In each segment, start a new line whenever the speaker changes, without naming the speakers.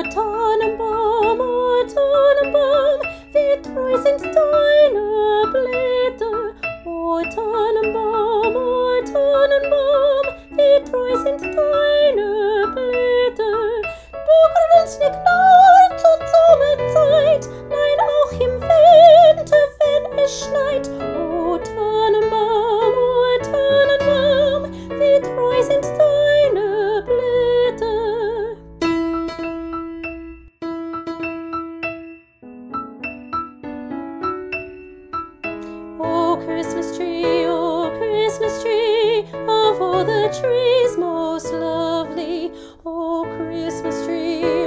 O Tannenbaum, wie treu sind deine Blätter. O Tannenbaum, wie treu sind deine Blätter. Du grünst nicht nur zur Sommerzeit, nein, auch im Winter, wenn es schneit. O Tannenbaum, wie treu sind deine Blätter. O Christmas tree, of all the trees most lovely. O Christmas tree,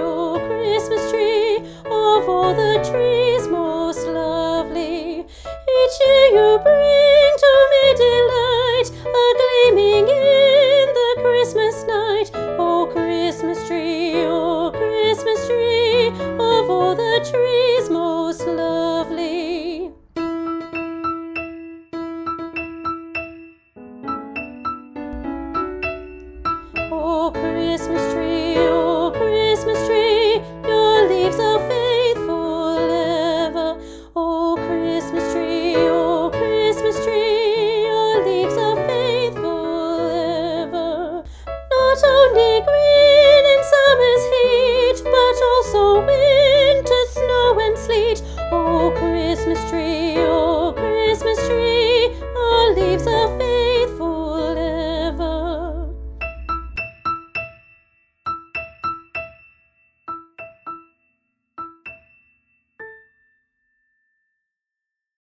of all the trees most lovely. Each year you bring to me delight, a gleaming in the Christmas night. O Christmas tree, of all the trees most lovely. O Christmas